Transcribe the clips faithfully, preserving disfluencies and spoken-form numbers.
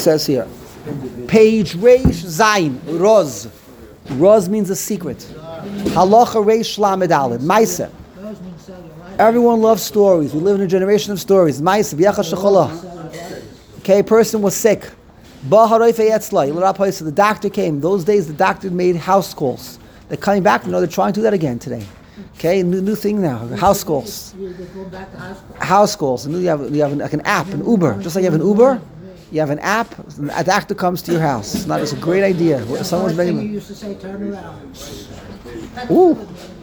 says here. Page Reish Zayin, Roz. Roz means a secret. Halacha Reish Lamed Aled, Maisa. Everyone loves stories. We live in a generation of stories. Maisa, V'yachas Shecholach. Okay, a person was sick. The doctor came. Those days the doctor made house calls. They're coming back. You know, they're trying to do that again today. Okay, new new thing now. House calls. House calls. And you have you have like an app, an Uber. Just like you have an Uber, you have an app. A doctor comes to your house. It's not. It's a great idea. Someone's making. You used to say, turn around. Ooh.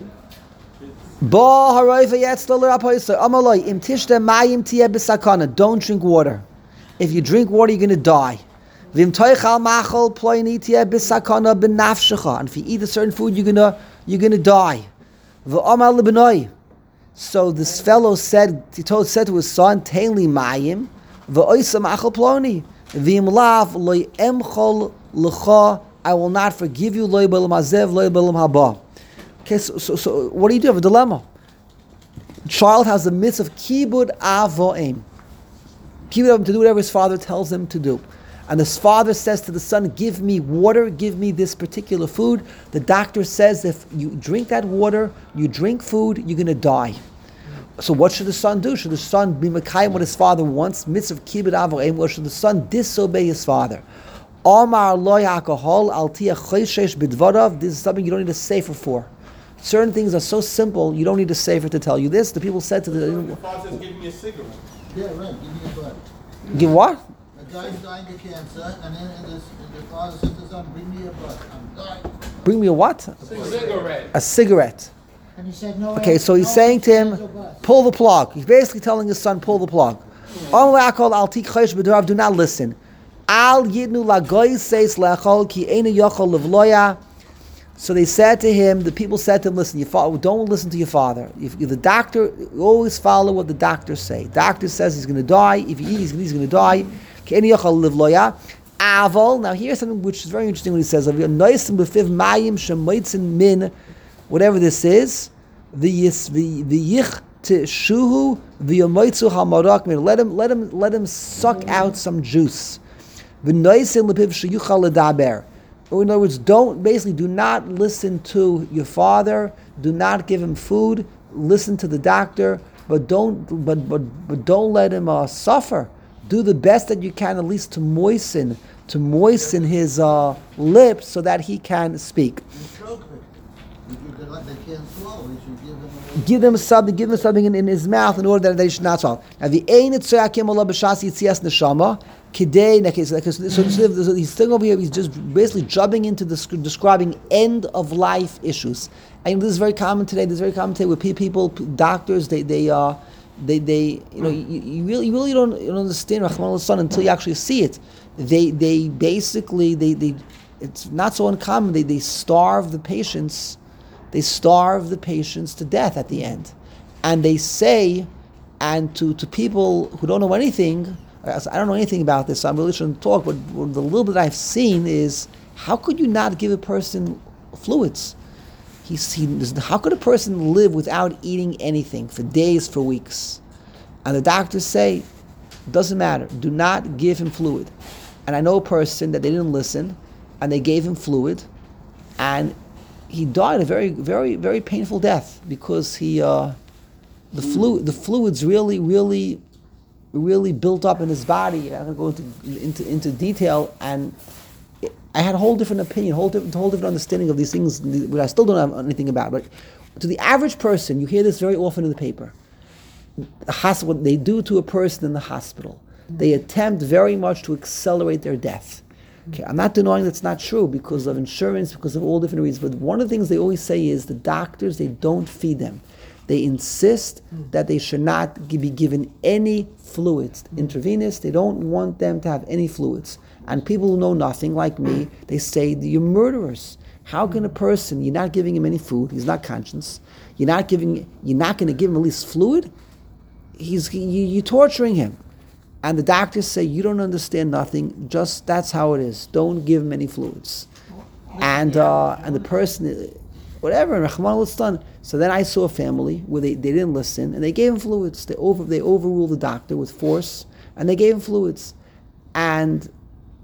Don't drink water. If you drink water, you're going to die. And if you eat a certain food, you're going to you're going to die. So this fellow said, he told said to his son, "Tainli mayim, v'oisam achal ploni, v'im lav loy emchol l'cha. I will not forgive you loy b'lam hazev loy b'lam haba." Okay, so, so so what do you do? You have a dilemma. Child has the mitzvah of kibud avoim. Kibud avim, to do whatever his father tells him to do. And his father says to the son, give me water, give me this particular food. The doctor says if you drink that water, you drink food, you're going to die. So what should the son do? Should the son be mekayim what his father wants? Mitzvah kibud avoim. Or should the son disobey his father? Amar lo yakahol al tiyah choishesh b'dvarav. This is something you don't need a sefer for. Certain things are so simple, you don't need a sefer to tell you this. The people said to the... The father says, give me a cigarette. Yeah, right, give me a butt. Give what? A guy's dying of cancer, and then and this, and the father says to his son, bring me a butt, I'm dying. Bring me a what? A cigarette. A cigarette. And he said, no. Okay, so he's no saying to him, pull the plug. He's basically telling his son, pull the plug. Do not listen. Al yidnu lagoy says lechol ki eina yochol levloya. So they said to him, the people said to him, listen, you follow, don't listen to your father. If, if the doctor, always follow what the doctors say. Doctor says he's going to die. If he eats, he's going to die. Aval. Now here's something which is very interesting when he says, whatever this is, let him, let him, let him suck out some juice. Or in other words, don't basically do not listen to your father. Do not give him food. Listen to the doctor, but don't but but but don't let him uh, suffer. Do the best that you can, at least to moisten to moisten his uh, lips so that he can speak. Give them something. Give them something in, in his mouth in order that they should not swallow. Now the ein etzayakim Allah b'shas yitzias neshama. Kidei, so, so, so he's still over here. He's just basically jumping into the, describing end of life issues. And this is very common today. This is very common today with people, doctors. They, they, uh, they, they, you know, you, you really, you really don't, you don't understand Rahman al-San until you actually see it. They, they basically, they, they, it's not so uncommon. They, they starve the patients. They starve the patients to death at the end, and they say, and to to people who don't know anything. I don't know anything about this, so I really shouldn't talk, but the little bit I've seen is, how could you not give a person fluids? He's, he, how could a person live without eating anything for days, for weeks? And the doctors say, doesn't matter, do not give him fluid. And I know a person that they didn't listen, and they gave him fluid, and he died a very, very, very painful death, because he, uh, the fluid, the fluids really, really, really built up in his body. I'm going to go into, into, into detail, and I had a whole different opinion, whole different, whole different understanding of these things, which I still don't have anything about. But to the average person, you hear this very often in the paper. The hospital, what they do to a person in the hospital, they attempt very much to accelerate their death. Okay, I'm not denying that's not true because of insurance, because of all different reasons. But one of the things they always say is the doctors, they don't feed them. They insist that they should not be given any fluids, intravenous. They don't want them to have any fluids. And people who know nothing, like me, they say, you're murderers. How can a person, you're not giving him any food, he's not conscious, you're not giving, you're not going to give him at least fluid? He's, you, you're torturing him. And the doctors say, you don't understand nothing, just that's how it is. Don't give him any fluids. And uh, and the person, whatever, Rahman al-Istan. So then I saw a family where they, they didn't listen, and they gave him fluids. They over they overruled the doctor with force, and they gave him fluids. And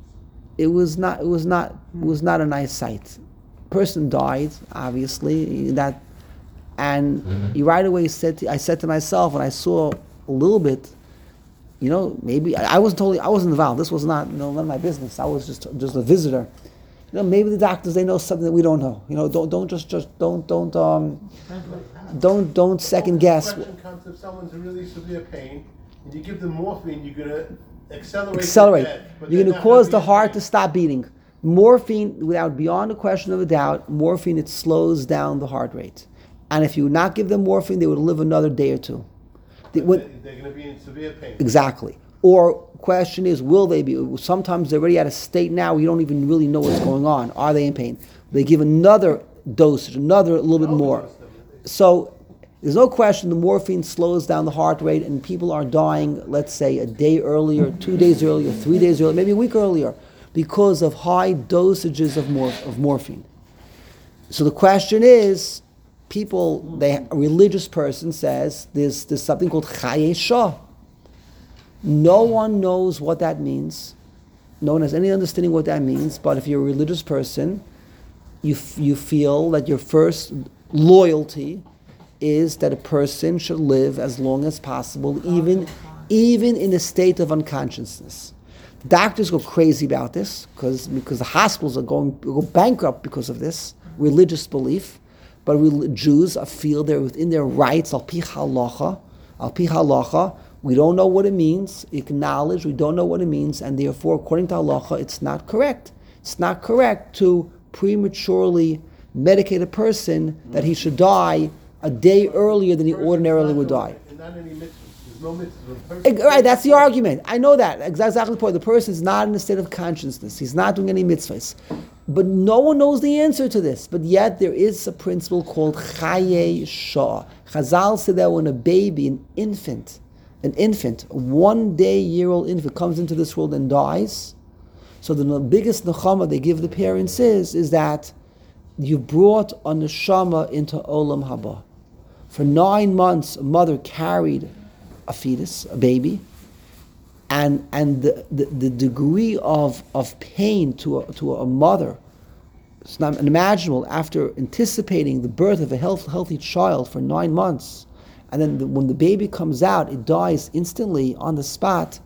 it was not. It was not. It was not a nice sight. Person died, obviously. That, and he right away said. To, I said to myself when I saw a little bit, you know, maybe I, I wasn't totally. I wasn't involved. This was not, you know, none of my business. I was just just a visitor. You know, maybe the doctors, they know something that we don't know. You know, don't don't just just don't don't um don't don't second guess. The question comes if someone's in really severe pain and you give them morphine, you're gonna accelerate. Accelerate. Their death, but You're they're going to not cause be the in heart pain. to stop beating. Morphine, without beyond a question of a doubt, morphine, it slows down the heart rate. And if you would not give them morphine, they would live another day or two. They would- They're going to be in severe pain. exactly. Or question is, will they be? Sometimes they're already at a state now where you don't even really know what's going on. Are they in pain? They give another dosage, another a little bit more. So there's no question the morphine slows down the heart rate, and people are dying, let's say, a day earlier, two days earlier, three days earlier, maybe a week earlier, because of high dosages of, mor- of morphine. So the question is, people, they, a religious person says, there's, there's something called Chaye Shah. No one knows what that means. No one has any understanding what that means, but if you're a religious person, you, f- you feel that your first loyalty is that a person should live as long as possible, even, even in a state of unconsciousness. Doctors go crazy about this because because the hospitals are going go bankrupt because of this religious belief. But rel- Jews feel they're within their rights. Al pi halacha, al pi halacha. We don't know what it means. Acknowledge we don't know what it means, and therefore, according to halacha, it's not correct. It's not correct to prematurely medicate a person that he should die a day earlier than he ordinarily would die. And not any mitzvahs. There's no mitzvahs. Ex- Right, that's the argument. I know that. Ex- Exactly the point. The person is not in a state of consciousness. He's not doing any mitzvahs. But no one knows the answer to this. But yet there is a principle called Chaye Shah. Chazal said that when a baby, an infant, an infant, a one-day-year-old infant comes into this world and dies, so the biggest nechama they give the parents is, is that you brought a neshama into Olam Haba. For nine months, a mother carried a fetus, a baby, and and the, the, the degree of, of pain to a, to a mother, it's not unimaginable after anticipating the birth of a health, healthy child for nine months, and then the, when the baby comes out, it dies instantly on the spot.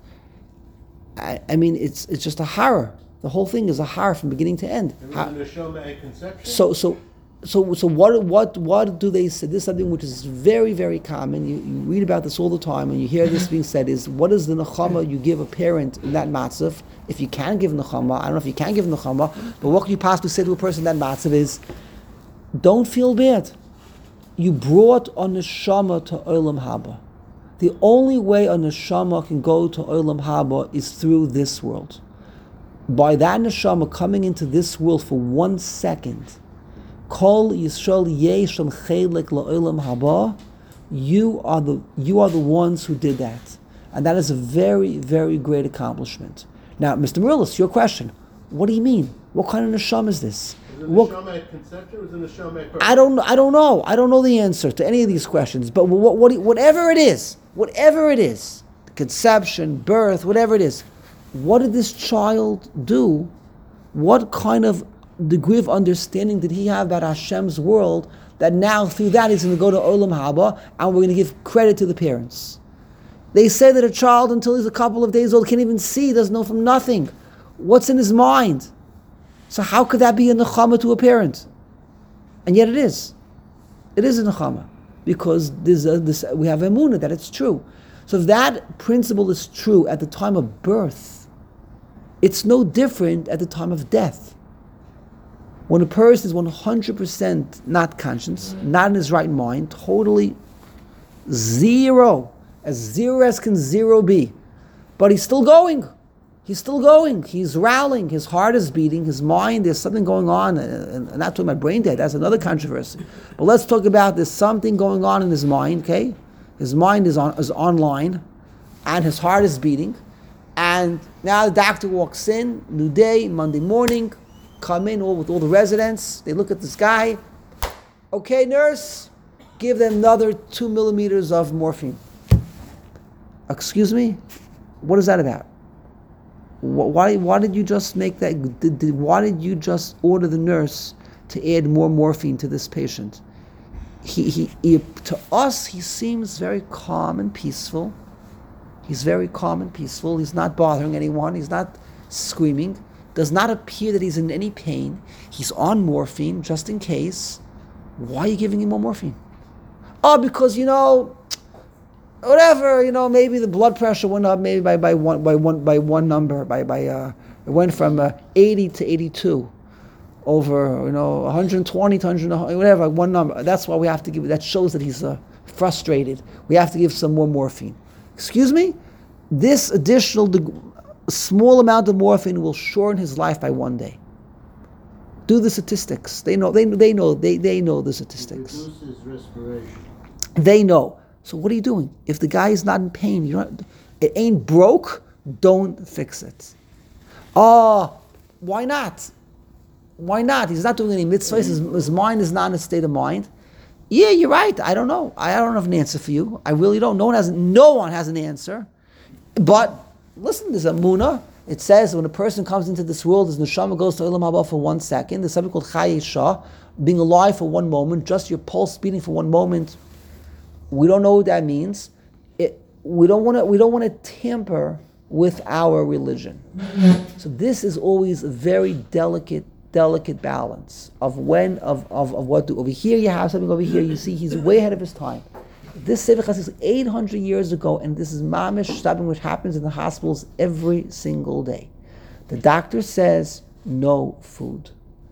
I, I mean, it's it's just a horror. The whole thing is a horror from beginning to end. There How- was a neshama at conception. so so so so what what what do they say? This is something which is very very common. You, you read about this all the time, and you hear this being said. Is what is the nechama you give a parent in that matzav? If you can give nechama, I don't know if you can give nechama, but what can you possibly say to a person in that matzav is, don't feel bad. You brought a neshama to Olam Haba. The only way a neshama can go to Olam Haba is through this world. By that neshama coming into this world for one second, Kol Yisrael Yesham Chelik LaOlam Haba, you are the you are the ones who did that, and that is a very very great accomplishment. Now, Mister Murillis, your question: what do you mean? What kind of neshama is this? Was it What, neshama at conception or was it neshama at birth? I don't I don't know. I don't know the answer to any of these questions. But what, what whatever it is, whatever it is, conception, birth, whatever it is, what did this child do? What kind of degree of understanding did he have about Hashem's world that now through that he's going to go to Olam Haba and we're going to give credit to the parents? They say that a child until he's a couple of days old can't even see, doesn't know from nothing. What's in his mind? So how could that be a nechama to a parent? And yet it is. It is a nechama. Because there's a, this, we have emunah that it's true. So if that principle is true at the time of birth, it's no different at the time of death. When a person is one hundred percent not conscious, not in his right mind, totally zero, as zero as can zero be, but he's still going. He's still going. He's rallying. His heart is beating. His mind, there's something going on. And I'm not talking about brain dead. That's another controversy. But let's talk about there's something going on in his mind, okay? His mind is on is online, and his heart is beating. And now the doctor walks in, new day, Monday morning, come in all with all the residents. They look at this guy. Okay, nurse, give them another two millimeters of morphine. Excuse me? What is that about? Why, why did you just make that? Did, did, why did you just order the nurse to add more morphine to this patient? He, he, he, to us, he seems very calm and peaceful. He's very calm and peaceful. He's not bothering anyone. He's not screaming. Does not appear that he's in any pain. He's on morphine just in case. Why are you giving him more morphine? Oh, because, you know, whatever, you know, maybe the blood pressure went up maybe by, by one by one by one number, by by uh, it went from uh, eighty to eighty-two, over, you know, one hundred twenty to one hundred, whatever, one number. That's why we have to give. That shows that he's uh, frustrated. We have to give some more morphine. Excuse me, this additional deg- small amount of morphine will shorten his life by one day. Do the statistics. They know. They they know. They they know the statistics. Reduce his respiration. They know. So what are you doing? If the guy is not in pain, you don't, it ain't broke, don't fix it. Oh, why not? Why not? He's not doing any mitzvahs. His, his mind is not in a state of mind. Yeah, you're right. I don't know. I don't have an answer for you. I really don't. No one has. No one has an answer. But listen, there's a munah. It says when a person comes into this world, his neshama goes to Olam Haba for one second. There's something called Chayei Shah, being alive for one moment, just your pulse beating for one moment. We don't know what that means. It, we don't want to. We don't want to tamper with our religion. So this is always a very delicate, delicate balance of when of of, of what to. Over here you have something. Over here you see he's way ahead of his time. This Sefer Chassidus is eight hundred years ago, and this is mamish something which happens in the hospitals every single day. The doctor says no food,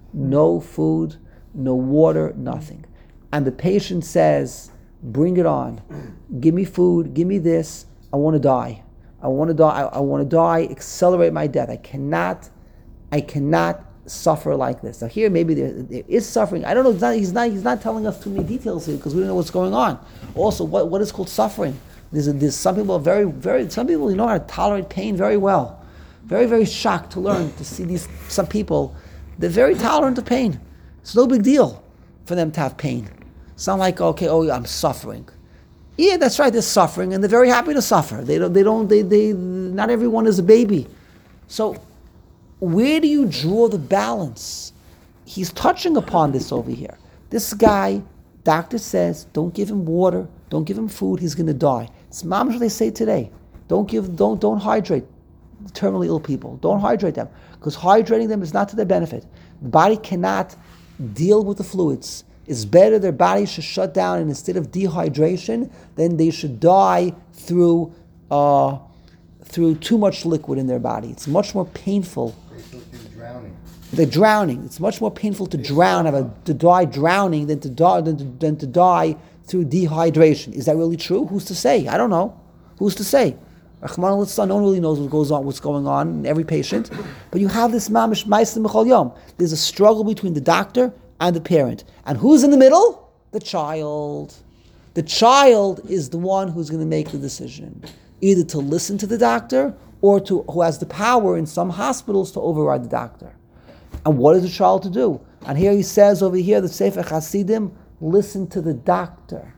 no food, no water, nothing, and the patient says, bring it on. Give me food. Give me this. I want to die. I want to die. I, I want to die. Accelerate my death. I cannot. I cannot suffer like this. Now here, maybe there, there is suffering. I don't know. It's not, he's not. He's not telling us too many details here because we don't know what's going on. Also, what, what is called suffering? There's, a, there's some people are very, very. Some people you know how to tolerate pain very well. Very, very shocked to learn to see these. Some people, they're very tolerant of pain. It's no big deal for them to have pain. Sound like, okay, oh, I'm suffering. Yeah, that's right, they're suffering, and they're very happy to suffer. They don't, they don't, they, they, not everyone is a baby. So, where do you draw the balance? He's touching upon this over here. This guy, doctor says, don't give him water, don't give him food, he's going to die. It's mamish what they say today. Don't give, don't, don't hydrate terminally ill people. Don't hydrate them, because hydrating them is not to their benefit. The body cannot deal with the fluids. It's better their body should shut down, and instead of dehydration, then they should die through uh, through too much liquid in their body. It's much more painful. They're drowning. They're drowning. It's much more painful to drown, have a, to die drowning than to die than to, than to die through dehydration. Is that really true? Who's to say? I don't know. Who's to say? Rahman al-Islam, no one really knows what goes on, what's going on in every patient. But you have this mamish ma'aseh b'chol yom. There's a struggle between the doctor and the parent. And who's in the middle? The child. The child is the one who's going to make the decision, either to listen to the doctor or to who has the power in some hospitals to override the doctor. And what is the child to do? And here he says over here, the Sefer Hasidim, listen to the doctor.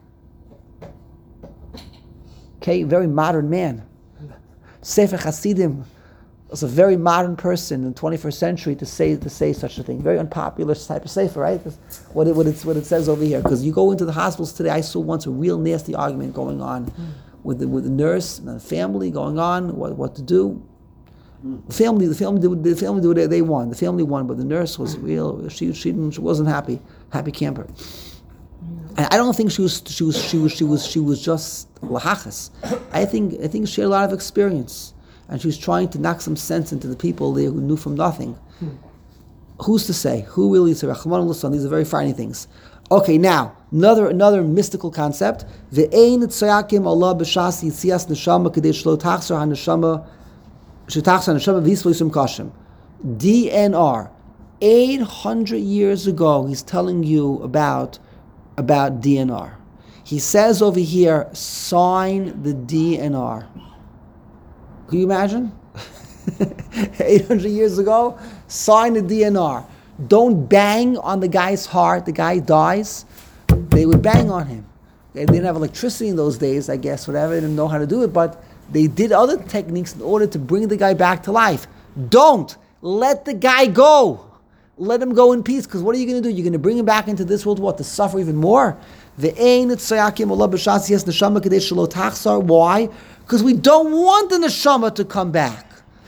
Okay, very modern man. Sefer Hasidim was a very modern person in the twenty-first century to say to say such a thing. Very unpopular type of sefer, right? That's what it, what, it's, what it says over here. Because you go into the hospitals today, I saw once a real nasty argument going on mm. with the with the nurse and the family going on, what what to do. Mm. The family, the family, did, the family did what they won. The family won, but the nurse was real. She she didn't, she wasn't happy. Happy camper. And I don't think she was she was she was she was she was just lahachas. I think I think she had a lot of experience. And she was trying to knock some sense into the people there who knew from nothing. Hmm. Who's to say? Who really is Rahman al-Islam? These are very frightening things. Okay, now, another another mystical concept. Ve'ein tzayakim Allah b'shas yitzias neshama k'dei shlo tachzor ha-neshama shetachzor ha-neshama v'yisvos kashim. D N R. eight hundred years ago, he's telling you about, about D N R. He says over here, sign the D N R. Can you imagine? eight hundred years ago, sign the D N R. Don't bang on the guy's heart. The guy dies. They would bang on him. They didn't have electricity in those days, I guess, whatever. They didn't know how to do it, but they did other techniques in order to bring the guy back to life. Don't let the guy go. Let him go in peace. Because what are you going to do? You're going to bring him back into this world, what, to suffer even more? Why? Because we don't want the neshama to come back.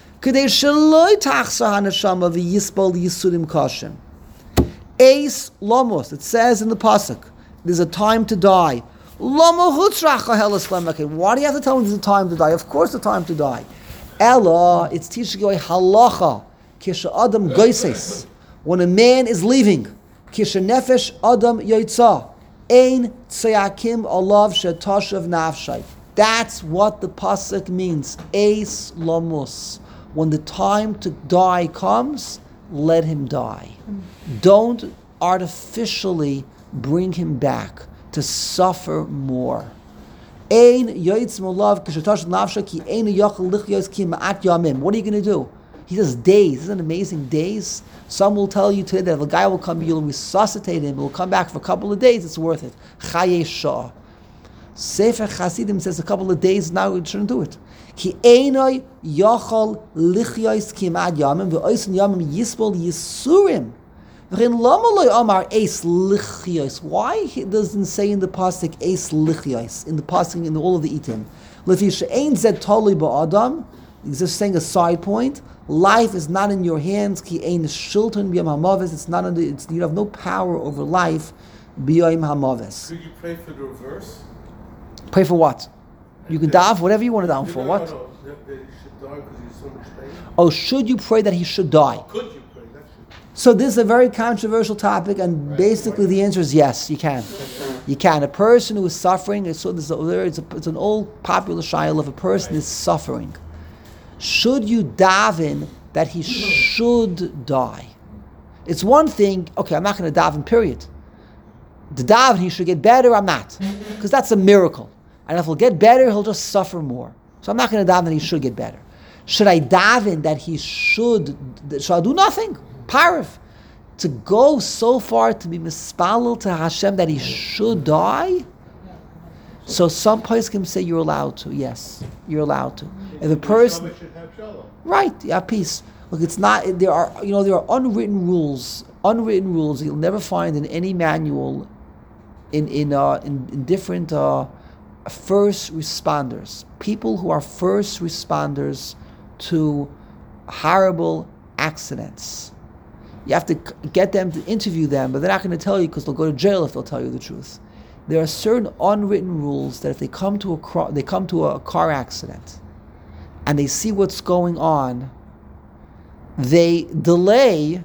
Eis lomos. It says in the pasuk, there's a time to die. Why do you have to tell me there's a time to die? Of course, the time to die. Ella, it's teaching you a halacha. Kisha adam goises. When a man is leaving, kisha nefesh adam yoitza. Ein tzayakim alav shetashav nafshay. That's what the pasuk means. Eis lomos. When the time to die comes, let him die. Don't artificially bring him back to suffer more. What are you going to do? He says days. Isn't it amazing? Days. Some will tell you today that if a guy will come, you'll resuscitate him, he'll come back for a couple of days, it's worth it. Chaye Shah. Sefer Chasidim says a couple of days now we shouldn't do it. Ki einoi yochol lichyos kimad yamim ve'oisen yamim yispol yisurim. V'chein lama loy amar eis lichyos. Why he doesn't say in the pasuk eis lichyos, in the pasuk in all of the itim? Lefi she'ein zed toli ba'adam. He's just saying a side point. Life is not in your hands. Ki ein shilton b'yam hamaves. It's not under. It's, you have no power over life. B'yam hamaves. Could you pray for the reverse? Pray for what? You can daven whatever you want to daven for. No, What? No, no, that, that he should die because he's so much pain. Oh, should you pray that he should die? Could you pray? That's it. So this is a very controversial topic, and basically the answer is yes, you can. You can. A person who is suffering, so there's a, it's, a, it's an old popular shayla. If a person is suffering, should you daven that he should die? It's one thing, okay, I'm not going to daven, period. The daven, he should get better, I'm not. Because that's a miracle. And if he'll get better, he'll just suffer more. So I'm not going to daven that he should get better. Should I daven that he should, shall I do nothing? Parif. To go so far to be mispalel to Hashem that he should die? So some poskim say you're allowed to. Yes, you're allowed to. If a person, should have shalom. right, yeah, peace. Look, it's not. There are, you know, there are unwritten rules. Unwritten rules you'll never find in any manual. In in uh, in, in different uh, first responders, people who are first responders to horrible accidents. You have to get them to interview them, but they're not going to tell you because they'll go to jail if they'll tell you the truth. There are certain unwritten rules that if they come to a cro- they come to a car accident and they see what's going on, they delay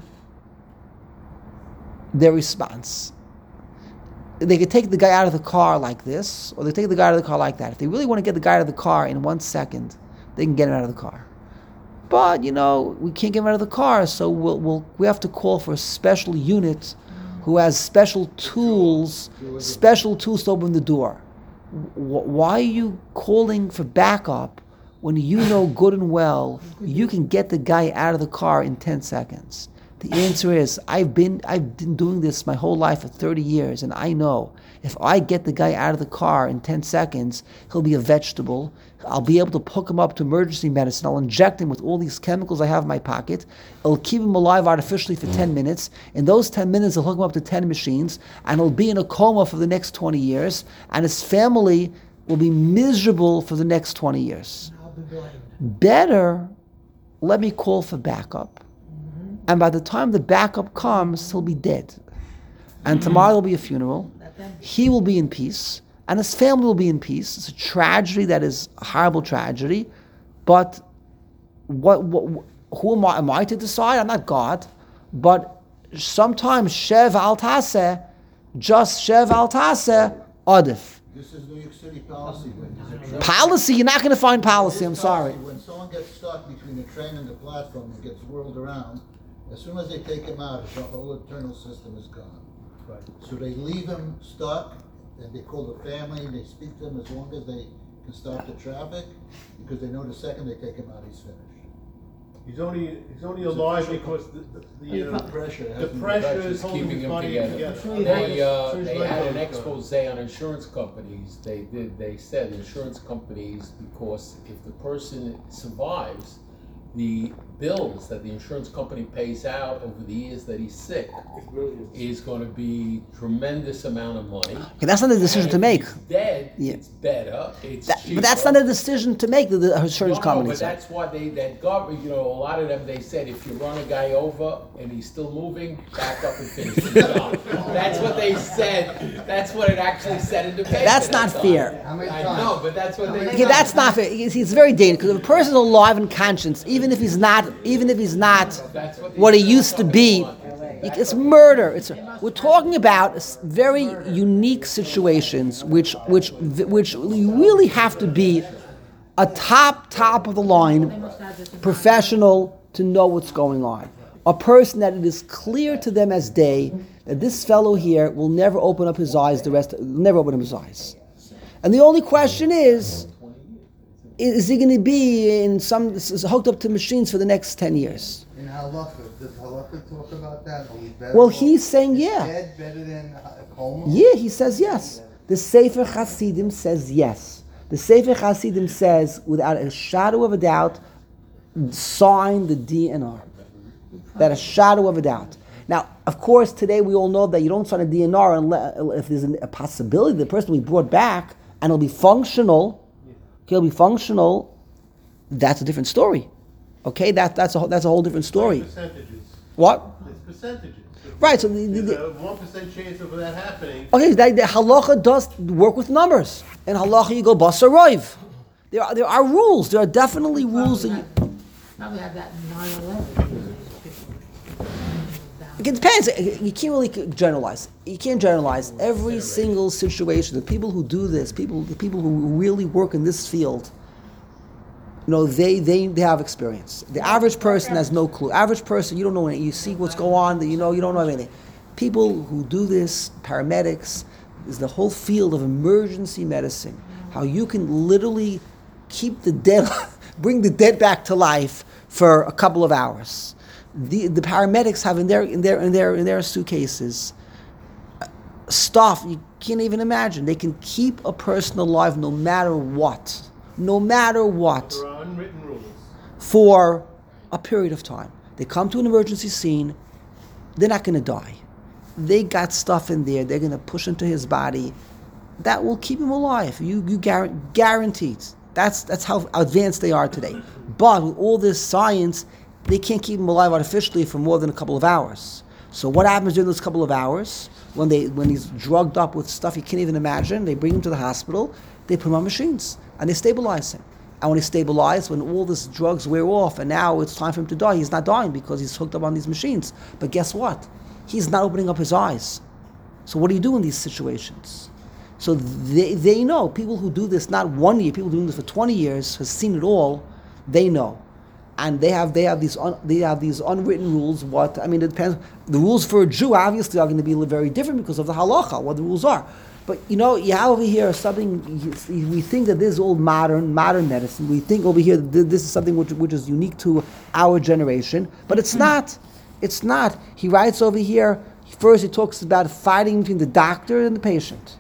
their response. They could take the guy out of the car like this, or they take the guy out of the car like that. If they really want to get the guy out of the car in one second, they can get him out of the car. But, you know, we can't get him out of the car, so we'll, we'll, we have to call for a special unit who has special tools, special tools to open the door. Why are you calling for backup when you know good and well you can get the guy out of the car in ten seconds? The answer is, I've been I've been doing this my whole life for thirty years, and I know if I get the guy out of the car in ten seconds, he'll be a vegetable. I'll be able to hook him up to emergency medicine. I'll inject him with all these chemicals I have in my pocket. It'll keep him alive artificially for ten minutes. In those ten minutes, I'll hook him up to ten machines, and he'll be in a coma for the next twenty years, and his family will be miserable for the next twenty years. Better, let me call for backup. And by the time the backup comes, he'll be dead. And tomorrow will be a funeral. He will be in peace. And his family will be in peace. It's a tragedy that is a horrible tragedy. But what, what who am I, am I to decide? I'm not God. But sometimes Shev al Taseh, just Shev al Taseh, Adif. This is New York City policy. When there's a train- Policy, you're not going to find policy, I'm This sorry. policy, when someone gets stuck between the train and the platform and gets whirled around, as soon as they take him out, the whole internal system is gone. Right. So they leave him stuck, and they call the family, and they speak to him as long as they can stop the traffic, because they know the second they take him out, he's finished. He's only he's only It's alive official. because the the, the, The uh, pressure. the hasn't been- pressure is Just holding keeping his them body together. together. They, uh, Since they life had an was gone. expose on insurance companies. They did. They said insurance companies, because if the person survives, the bills that the insurance company pays out over the years that he's sick It's millions. is going to be tremendous amount of money. Okay, that's not a decision And to if make. he's dead, Yeah. it's better. It's That, cheaper. but that's not a decision to make. The, the insurance No, no, but companies. that's why they, that government, you know, a lot of them, they said, if you run a guy over and he's still moving, back up and finish the job. That's what they said. That's what it actually said in the paper. That's not all. fair. I know, but that's what they Okay, that's not fair. It's, it's very dangerous because if a person is alive in conscience, even if he's not, even if he's not That's what the what he insurance used to company be, wants. it's murder. It's we're talking about s- very unique situations, which which which you really have to be a top top of the line professional to know what's going on. A person that it is clear to them as day that this fellow here will never open up his eyes. The rest never open up his eyes, and the only question is. Is he going to be in some is hooked up to machines for the next ten years? In halacha, does halacha talk about that? Are we better Well, off- he's saying is yeah. dead better than a coma? Yeah, he says yes. The Sefer Hasidim says yes. The Sefer Hasidim says, without a shadow of a doubt, sign the D N R. That a shadow of a doubt. Now, of course, today we all know that you don't sign a D N R unless if there's a possibility the person will be brought back and he'll be functional. He'll be functional. That's a different story. Okay, that that's a whole- that's a whole different story. Percentages. What? It's percentages. Right. So the, the, There's the, a one percent chance of that happening. okay, the, the halacha does work with numbers. In halacha, you go basar roiv. There are there are rules. There are definitely rules. That you, Probably had that in nine eleven. it depends. You can't really generalize. You can't generalize every single situation. The people who do this, people the people who really work in this field, you know, they they, they have experience. The average person has no clue. Average person, you don't know anything. You see what's going on, you know, you don't know anything. People who do this, paramedics, is the whole field of emergency medicine. How you can literally keep the dead, bring the dead back to life for a couple of hours. The the paramedics have in their in their in their in their suitcases uh, stuff you can't even imagine. They can keep a person alive no matter what, no matter what, There are unwritten rules. for a period of time. They come to an emergency scene. They're not going to die. They got stuff in there. They're going to push into his body. That will keep him alive. You you guar- guaranteed. That's that's how advanced they are today. But with all this science, they can't keep him alive artificially for more than a couple of hours. So what happens during those couple of hours when they when he's drugged up with stuff you can't even imagine? They bring him to the hospital. They put him on machines and they stabilize him. And when he's stabilized, when all these drugs wear off, and now it's time for him to die, he's not dying because he's hooked up on these machines. But guess what? He's not opening up his eyes. So what do you do in these situations? So they they know, people who do this not one year, people doing this for twenty years, has seen it all, they know. And they have they have these un, they have these unwritten rules. What I mean, it depends. The rules for a Jew obviously are going to be very different because of the halacha, what the rules are. But you know, you have over here something. We think that this is all modern modern medicine. We think over here that this is something which which is unique to our generation, but it's not. It's not. He writes over here. First, he talks about fighting between the doctor and the patient,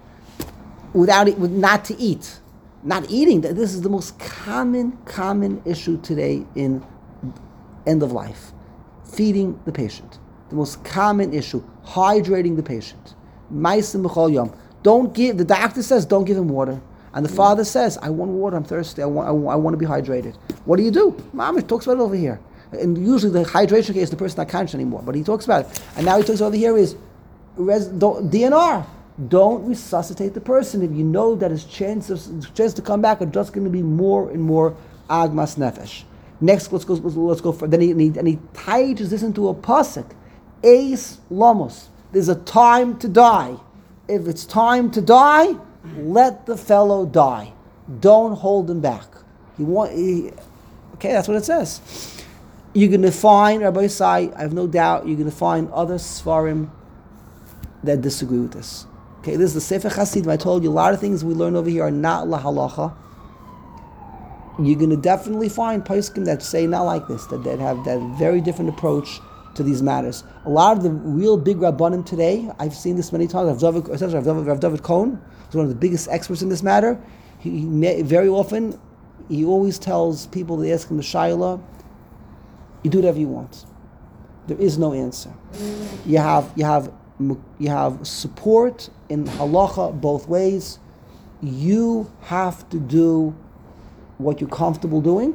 without it, with not to eat. Not eating, this is the most common, common issue today in end of life. Feeding the patient. The most common issue. Hydrating the patient. Ma'asim b'chol yom. Don't give, the doctor says, don't give him water. And the father says, I want water, I'm thirsty, I want, I want, I want to be hydrated. What do you do? Mama talks about it over here. And usually the hydration case, the person's not conscious anymore, but he talks about it. And now he talks over here is res, don't, D N R. Don't resuscitate the person if you know that his chances chance to come back are just going to be more and more agmas nefesh. Next, let's go. Let's go for. Then he and he, and he ties this into a pasuk. Eis lamos. There's a time to die. If it's time to die, let the fellow die. Don't hold him back. He want. He, okay, that's what it says. You're going to find, Rabbi Isai, I have no doubt, you're going to find other Sfarim that disagree with this. Okay, this is the Sefer Hasidim. I told you a lot of things we learn over here are not la halacha. You're going to definitely find poskim that say not like this, that, that have that very different approach to these matters. A lot of the real big rabbanim today, I've seen this many times. Rav David, Rav David, Rav David Cohen is one of the biggest experts in this matter. He, he very often, he always tells people, they ask him the shayla, you do whatever you want. There is no answer. You have you have you have support in halacha both ways. You have to do what you're comfortable doing,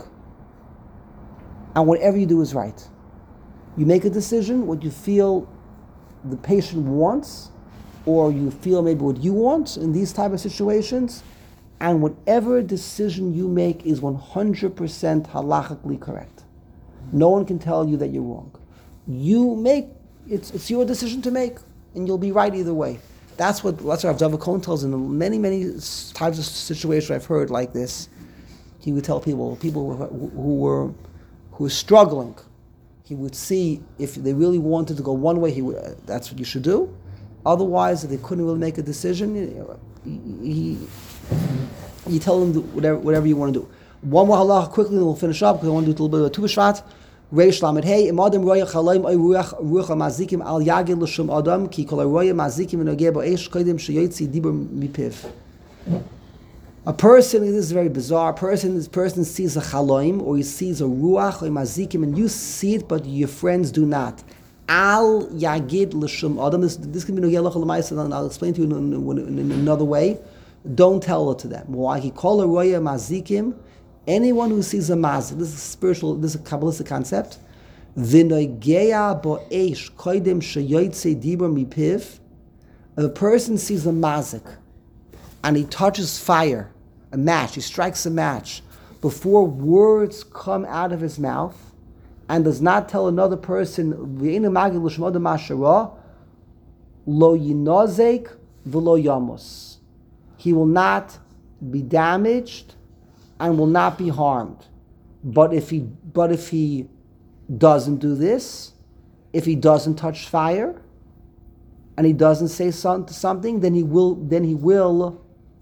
and whatever you do is right. You make a decision, what you feel the patient wants, or you feel maybe what you want in these type of situations, and whatever decision you make is one hundred percent halachically correct. No one can tell you that you're wrong. You make, it's it's your decision to make, and you'll be right either way. That's what that's what Rav Dava Cohen tells in many, many types of situations I've heard like this. He would tell people, people who, who were who were struggling, he would see if they really wanted to go one way, he would, uh, that's what you should do. Otherwise, if they couldn't really make a decision, he, he, you tell them whatever whatever you want to do. One more halacha quickly, and we'll finish up because I want to do a little bit of Tu B'Shvat. Reish Lamed Hey, im Adam roya chalaim oy ruach ruach mazikim al yagid l'shum Adam ki kol roya mazikim v'nogeh bo'esh kodim sheyotzi dibur mipiv. A person, this is very bizarre. A person, this person sees a chalaim or he sees a ruach or mazikim, and you see it, but your friends do not. Al yagid l'shum Adam. This this can be nogeh l'chol l'ma'aser, and I'll explain to you in, in, in another way. Don't tell it to them. Why? He kol roya mazikim. Anyone who sees a mazik, this is spiritual, this is a Kabbalistic concept. V'nogeya bo'esh koidem sheyotzei dibur mipiv. If a person sees a mazik and he touches fire, a match, he strikes a match before words come out of his mouth, and does not tell another person v'einu magid l'shem adam asherah, lo yinozek v'lo yamos. He will not be damaged and will not be harmed. But if he but if he doesn't do this, if he doesn't touch fire, and he doesn't say some, something, then he will then he will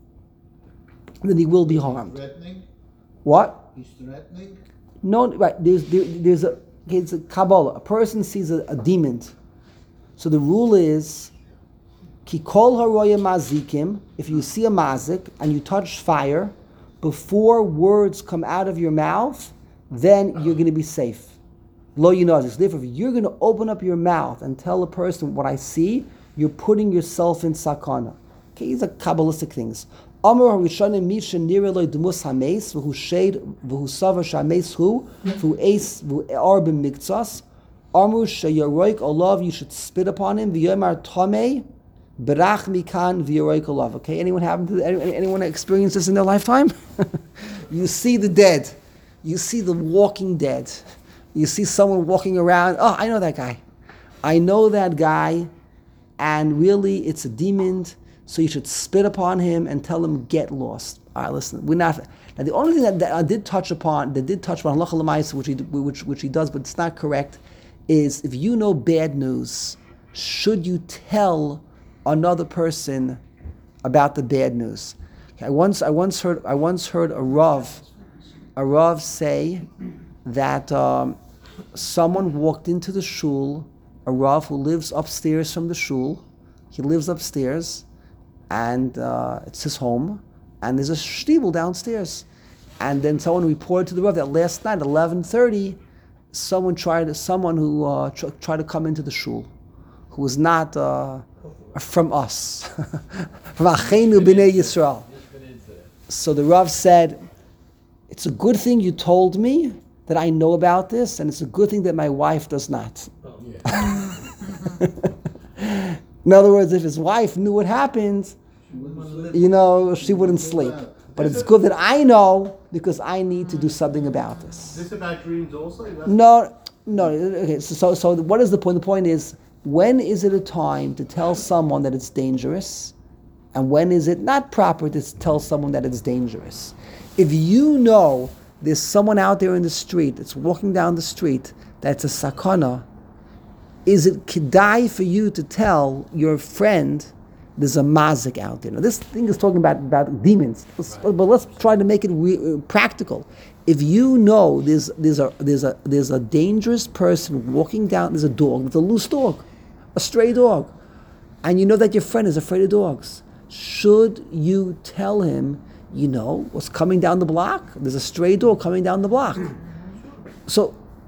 then he will be harmed. Threatening? What? He's threatening? No, right. There's there, there's a it's a Kabbalah. A person sees a, a demon. So the rule is ki kol haroya mazikim. If you see a mazik and you touch fire, before words come out of your mouth, then you're going to be safe. Lo yinazis. Therefore, if you're going to open up your mouth and tell a person what I see, you're putting yourself in sakana. Okay, these are Kabbalistic things. Amar harishanim misha nira loy demus hameis v'hu shed v'hu savar shameis hu v'hu eis v'hu arbim miktsas. Amru sheyaroik olav, you should spit upon him. V'yomar tamei Berach mikan v'yaroik olav. Okay, anyone happen to anyone experience this in their lifetime? You see the dead, you see the walking dead, you see someone walking around. Oh, I know that guy. I know that guy, and really, it's a demon. So you should spit upon him and tell him get lost. All right, listen. We're not. Now the only thing that, that I did touch upon, that did touch upon halacha l'maisa, which he which which he does, but it's not correct, is if you know bad news, should you tell another person about the bad news? Okay, I once I once heard I once heard a Rav, a Rav say that um, someone walked into the shul, a Rav who lives upstairs from the shul. He lives upstairs, and uh, it's his home, and there's a shtibel downstairs. And then someone reported to the Rav that last night at eleven thirty, someone tried someone who uh, tr- tried to come into the shul, who was not uh, from us, from Achenu B'nai Yisrael. So the Rav said, it's a good thing you told me that I know about this, and it's a good thing that my wife does not. Oh, yeah. In other words, if his wife knew what happened, you know, she wouldn't sleep. But it's good that I know, because I need to do something about this. Is this about dreams also? That's No, no. Okay. So, so, so, what is the point? The point is, when is it a time to tell someone that it's dangerous, and when is it not proper to tell someone that it's dangerous? If you know there's someone out there in the street that's walking down the street that's a sakana, is it kedai for you to tell your friend there's a mazik out there? Now this thing is talking about, about demons, let's, but let's try to make it re- practical. If you know there's there's a there's a there's a dangerous person walking down, there's a dog, it's a loose dog, a stray dog, and you know that your friend is afraid of dogs, should you tell him, you know, what's coming down the block? There's a stray dog coming down the block. So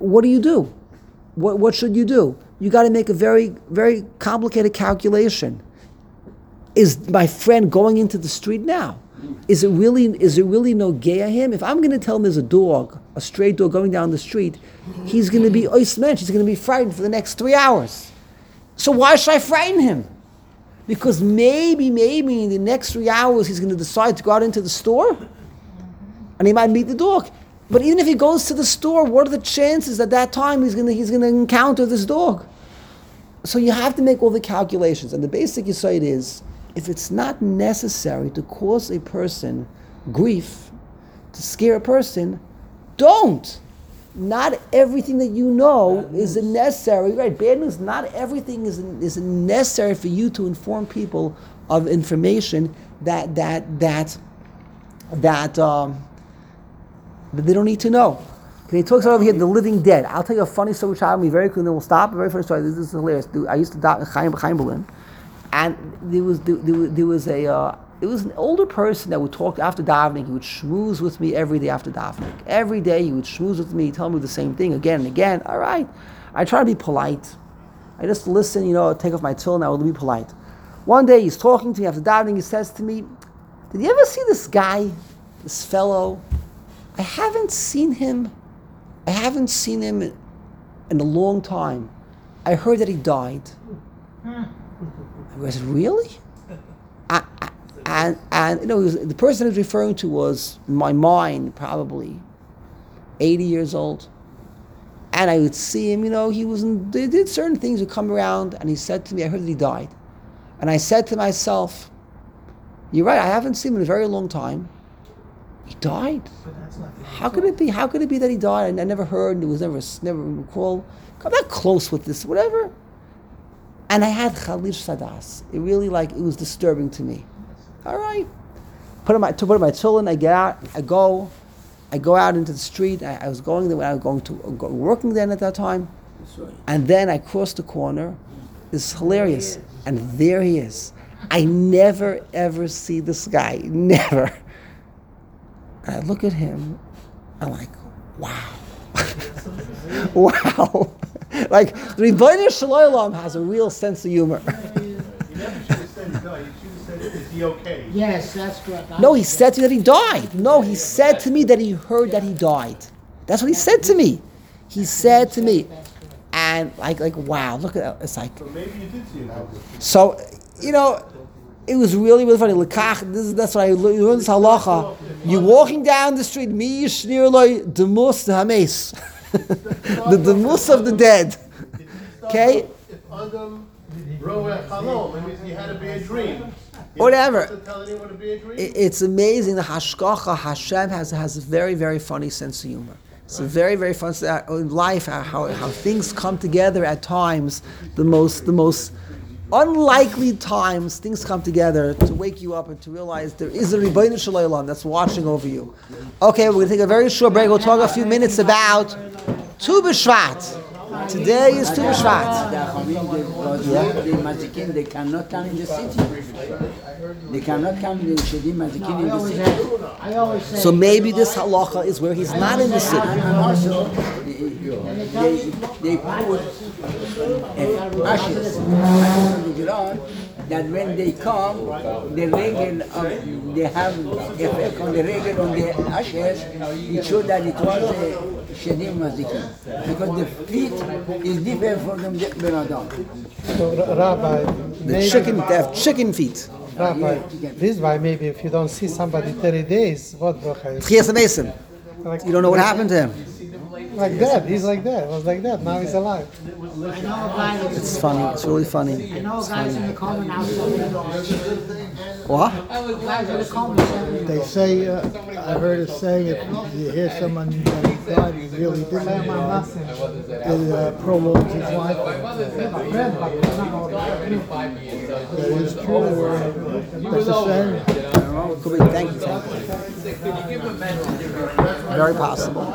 what do you do? What what should you do? You got to make a very very complicated calculation. Is my friend going into the street now? Is it really is it really no gay him? If I'm going to tell him there's a dog, a stray dog going down the street, he's going to be oismensch. He's going to be frightened for the next three hours. So why should I frighten him? Because maybe, maybe in the next three hours he's going to decide to go out into the store, and he might meet the dog. But even if he goes to the store, what are the chances that that time he's going to he's going to encounter this dog? So you have to make all the calculations, and the basic insight is, if it's not necessary to cause a person grief, to scare a person, don't. Not everything that you know is necessary, right? Bad news, not everything is, is necessary for you to inform people of information that that that that um, that they don't need to know. Okay, he talks about over here the living dead. I'll tell you a funny story which I'll be very quick, and then we'll stop. A very funny story. This is hilarious. I used to die Chaim Chaim Berlin, and there was there, was, there was a uh, it was an older person that would talk after davening. He would schmooze with me every day after davening. Every day he would schmooze with me, tell me the same thing again and again. All right, I try to be polite. I just listen, you know, take off my tefillin, I will be polite. One day he's talking to me after davening. He says to me, "Did you ever see this guy, this fellow? I haven't seen him. I haven't seen him in a long time. I heard that he died." I said, "Really?" I, I, and and you know, he was, the person I was referring to was, in my mind, probably eighty years old. And I would see him, you know, he was in, they did certain things, would come around, and he said to me, "I heard that he died." And I said to myself, "You're right, I haven't seen him in a very long time. He died. How could it be? How could it be that he died? I, I never heard, it was never never recalled. I'm not close with this, whatever." And I had Chalish Sadas. It really, like, it was disturbing to me. All right. Put on my, to put on my tefillin, I get out, I go, I go out into the street. I, I was going there when I was going to, go, working then at that time. And then I crossed the corner. It's hilarious. And there he is. I never, ever see this guy. Never. And I look at him, I'm like, wow. Wow. Like, the Rebbeinu Shalom has a real sense of humor. You never should have said he died. You should have said, "Is he okay?" Yes, that's correct. I No, he would say- said to me that he died. No, he said to me that he heard that he died. That's what he said to me. He said to me. And like, like, wow, look at that. It's like, So maybe you did see him. so, you know, it was really, really funny. Lekach, this is, that's what I learned this halacha. You're walking down the street, mi yishnir loy demus hames. The demus of the dead. Okay? If Adam wrote a halom, it means he had a bad dream. He Whatever. doesn't tell anyone a bad dream. It- It's amazing. The Hashgacha, Hashem has has a very, very funny sense of humor. It's a very, very fun uh, in life how, how how things come together at times. The most the most unlikely times things come together to wake you up and to realize there is a Rebbeinu Shalom that's watching over you. Okay, we're going to take a very short break. We'll talk a few minutes about Tu B'Shvat. Today is Tu B'Shvat. The Achavim, the the Mazikin, they cannot come in the city. They cannot come in the Shedim Mazikin I in the always city. say, I always say. So maybe this halacha is where he's not in the city. And also, they, they put uh, ashes, ashes on the ground, that when they come, the regel of, they have effect on the regel on the ashes, it showed that it was a Shedim Mazikin. Because the feet is different from the Ben Adam. So, Rabbi, The maybe, chicken, they have chicken feet. Rabbi, this why maybe if you don't see somebody thirty days, what bracha is? Chias Mason. Like, You don't know what happened to him. like that, he's like that, was like that, now he's alive. I know a guy that's, It's funny. It's really funny. I know a guy's in the coma now, seventy. What? Guy's in the coma, seventy. They say, uh, I heard it say, if you hear someone that died, he really didn't die, it uh, prolongs his life. That is true, uh, that's the same. Could be. Thank you. Thank you. Very possible.